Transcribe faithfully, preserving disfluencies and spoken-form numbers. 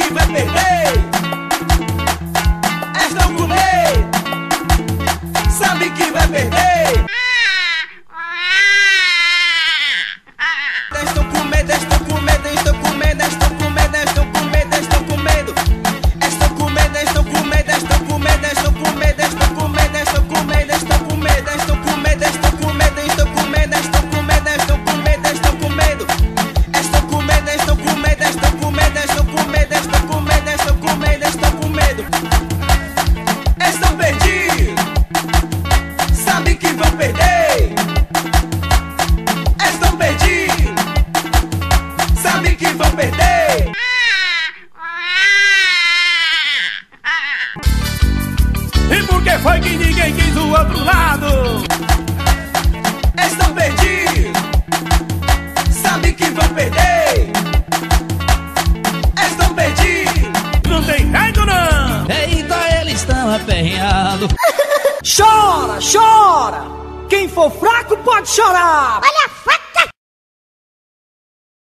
que vai perder. Estão com medo, sabe que vai perder. Estão com medo, estão com medo, estão com medo, estão com medo, estão com medo, estão com medo. Estão com medo, estão com medo, estão com medo, estão com medo, estão com medo, estão com medo, estão com medo, estão com medo, estão com medo, estão com medo, estão com medo, estão com medo, estão com medo. Estão com medo, estão com medo, estão com medo, estão com medo, estão com medo, estão com medo, estão com medo. Estão perdidos, sabe que vão perder. Estão perdidos, sabe que vão perder. E por que foi que ninguém quis o outro lado? Estão perdidos, sabe que vão perder. Estão perdidos, Não tem jeito não! Eita, eles estão aperreados. Chora, chora! Quem for fraco pode chorar! Olha a faca!